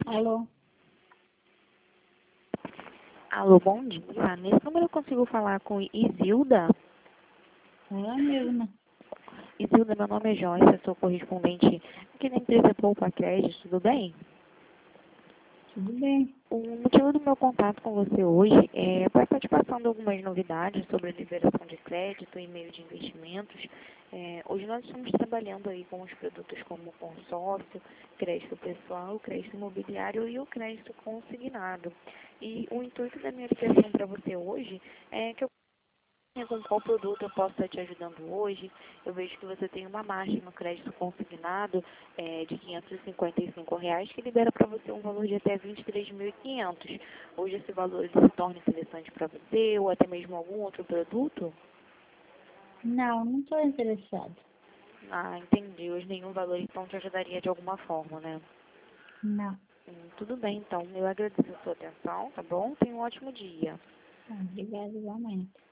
Alô? Alô, bom dia. Nesse número eu consigo falar com Isilda? Ela mesma. Isilda, meu nome é Joyce, eu sou correspondente aqui na empresa Poupa Crédito, tudo bem? Tudo bem. O motivo do meu contato com você hoje é para estar te passando algumas novidades sobre a liberação de crédito e meio de investimentos. Hoje nós estamos trabalhando aí com os produtos como consórcio, crédito pessoal, crédito imobiliário e o crédito consignado. E o intuito da minha ligação para você hoje é que eu com qual produto eu posso estar te ajudando hoje. Eu vejo que você tem uma margem no crédito consignado de R$ 555, que libera para você um valor de até 23.500. Hoje esse valor ele se torna interessante para você ou até mesmo algum outro produto? Não estou interessada. Ah, entendi. Hoje nenhum valor então te ajudaria de alguma forma, né? Não. Tudo bem, então. Eu agradeço a sua atenção, tá bom? Tenha um ótimo dia. Obrigada igualmente.